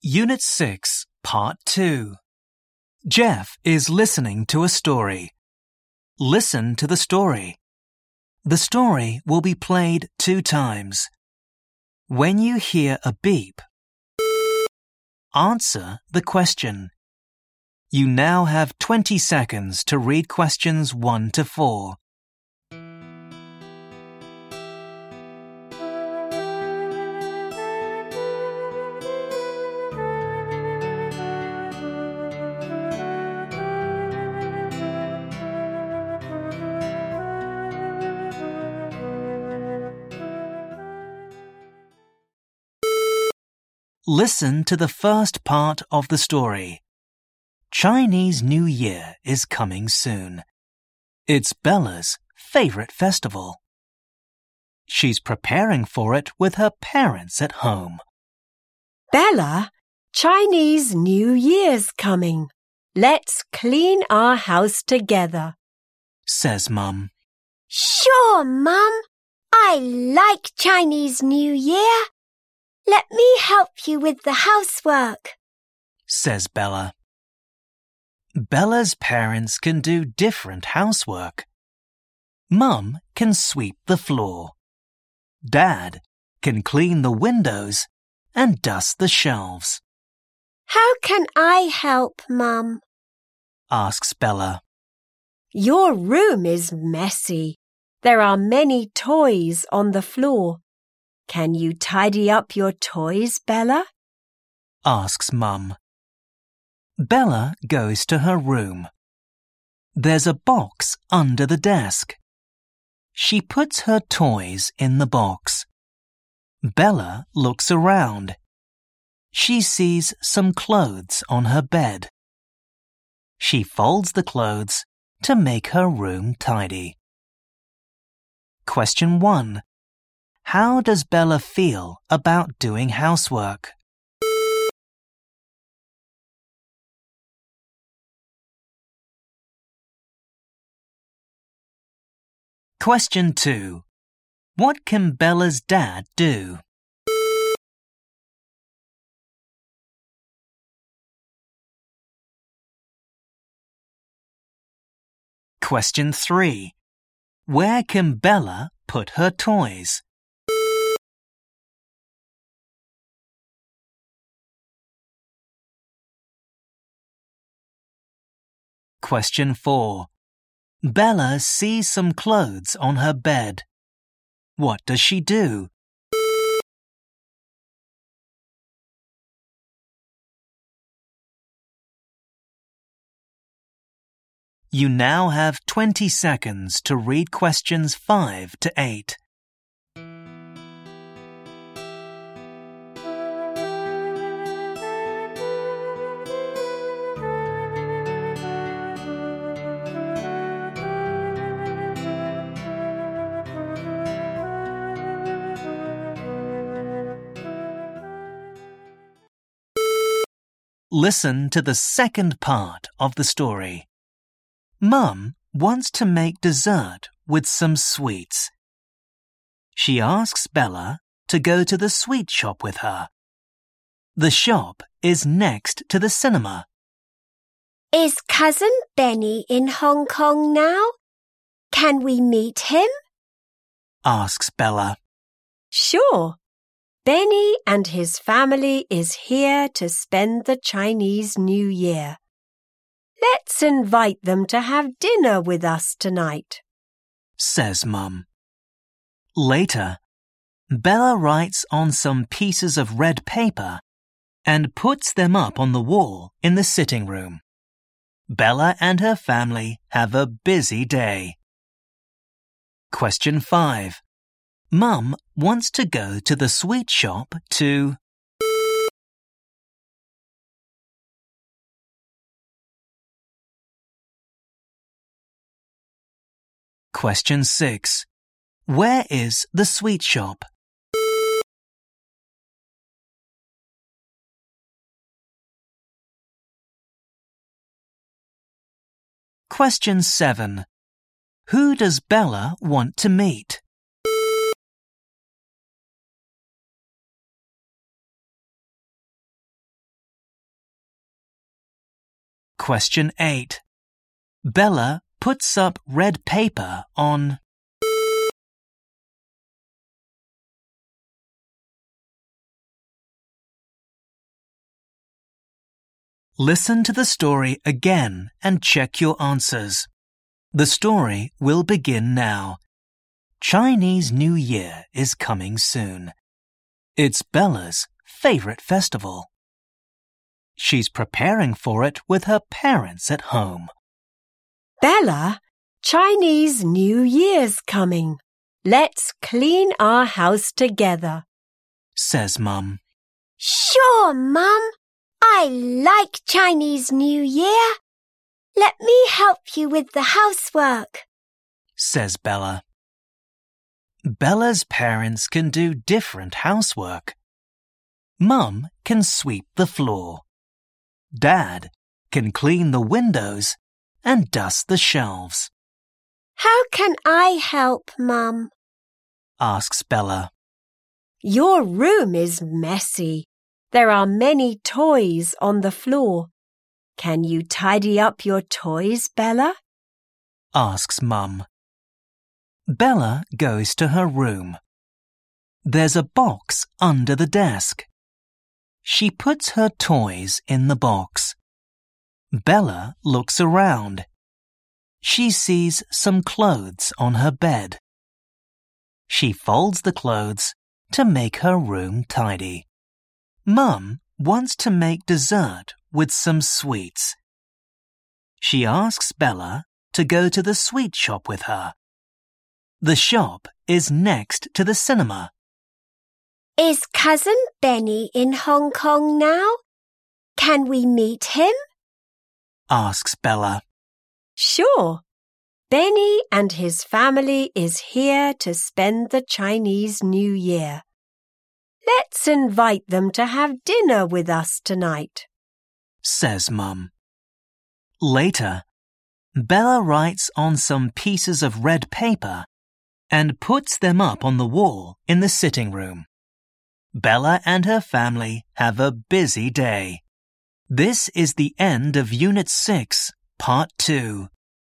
Unit 6, Part 2. Jeff is listening to a story. Listen to the story. The story will be played 2 times. When you hear a beep, answer the question. You now have 20 seconds to read questions 1 to 4. Listen to the first part of the story. Chinese New Year is coming soon. It's Bella's favorite festival. She's preparing for it with her parents at home. Bella, Chinese New Year's coming. Let's clean our house together, says Mum. Sure, Mum. I like Chinese New Year. Let me help you with the housework, says Bella. Bella's parents can do different housework. Mum can sweep the floor. Dad can clean the windows and dust the shelves. How can I help, Mum? Asks Bella. Your room is messy. There are many toys on the floor. Can you tidy up your toys, Bella? Asks Mum. Bella goes to her room. There's a box under the desk. She puts her toys in the box. Bella looks around. She sees some clothes on her bed. She folds the clothes to make her room tidy. Question 1. How does Bella feel about doing housework? Question 2. What can Bella's dad do? Question 3. Where can Bella put her toys? Question 4. Bella sees some clothes on her bed. What does she do? You now have 20 seconds to read questions 5 to 8. Listen to the second part of the story. Mum wants to make dessert with some sweets. She asks Bella to go to the sweet shop with her. The shop is next to the cinema. Is Cousin Benny in Hong Kong now? Can we meet him? Asks Bella. Sure. Benny and his family is here to spend the Chinese New Year. Let's invite them to have dinner with us tonight, says Mum. Later, Bella writes on some pieces of red paper and puts them up on the wall in the sitting room. Bella and her family have a busy day. Question 5. Mum wants to go to the sweet shop to... Question 6. Where is the sweet shop? Question 7. Who does Bella want to meet? Question 8. Bella puts up red paper on. Listen to the story again and check your answers. The story will begin now. Chinese New Year is coming soon. It's Bella's favorite festival. She's preparing for it with her parents at home. Bella, Chinese New Year's coming. Let's clean our house together, says Mum. Sure, Mum. I like Chinese New Year. Let me help you with the housework, says Bella. Bella's parents can do different housework. Mum can sweep the floor. Dad can clean the windows and dust the shelves. How can I help, Mum? Asks Bella. Your room is messy. There are many toys on the floor. Can you tidy up your toys, Bella? Asks Mum. Bella goes to her room. There's a box under the desk. She puts her toys in the box. Bella looks around. She sees some clothes on her bed. She folds the clothes to make her room tidy. Mum wants to make dessert with some sweets. She asks Bella to go to the sweet shop with her. The shop is next to the cinema. Is Cousin Benny in Hong Kong now? Can we meet him? Asks Bella. Sure. Benny and his family is here to spend the Chinese New Year. Let's invite them to have dinner with us tonight, says Mum. Later, Bella writes on some pieces of red paper and puts them up on the wall in the sitting room. Bella and her family have a busy day. This is the end of Unit 6, Part 2.